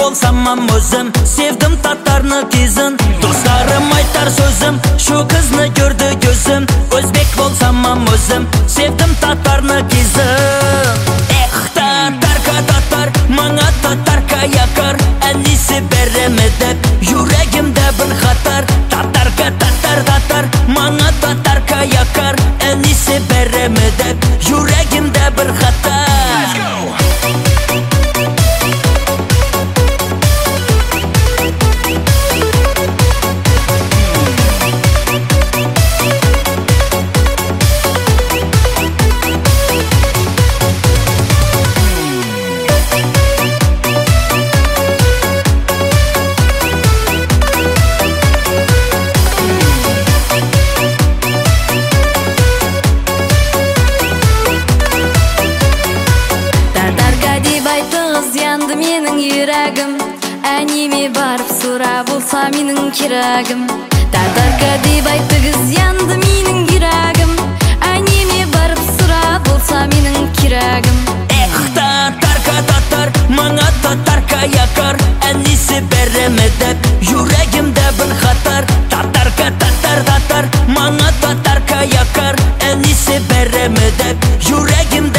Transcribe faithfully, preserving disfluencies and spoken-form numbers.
болсамам өзім, sevdim татарны тезін. Достарым айтар сөзім, шу қызны көрді көзім. Өзбек болсамам өзім, sevdim татарны тезін. Эх, татарка татар, маңа татарка якар. Әнесі бәрімі деп, жүрегімді бір қатар. Татарка татар татар, маңа татарка якар. Әнесі бәрімі деп, жүрегімді бір қатар. Yandı mening yuragim, әнеме барып сұра болса менің керагім. Татарка деп айтыңыз, yandı менің yuragim, әнеме барып сұра болса менің керагім. Эх, татарка татар, маңа татарка якар. Әнесі бәрімі деп, жүрегімді бір қатар. Татарка татар татар, маңа татарка якар. Әнесі бәрімі деп, жүрегімді